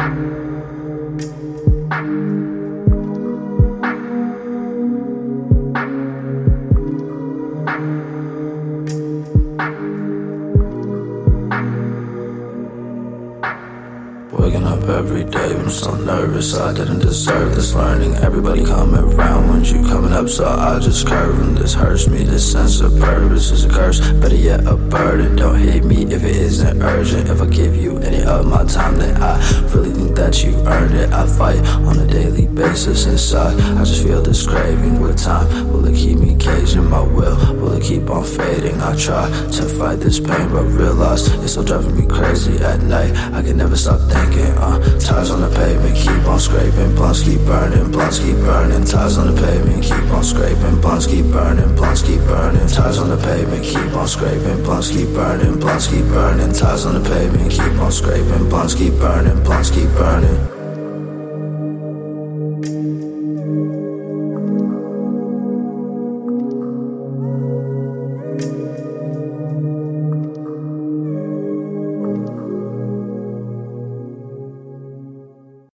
Waking up every day, I'm so nervous. I didn't deserve this learning. Everybody coming around when you coming up, so I just curve. And this hurts me, this sense of purpose is a curse. Better yet, a burden. Don't hate me if it isn't urgent. If I give you any of my time, then I really think that you earned it. I fight on a daily basis inside. I just feel this craving with time. Will it keep me caged in my will? Will it keep on fading? I try to fight this pain, but realize it's still driving me crazy at night. I can never stop thinking. Tires on the pavement, keep on scraping. Blunts keep burning, blunts keep burning. Tires on the pavement, keep on scraping. Blunts keep burning, blunts keep burning. Tires on the pavement, keep on scraping. Blunts keep burning, blunts keep burning. Tires on the pavement, keep on scraping. Blunts keep burning, blunts keep burning.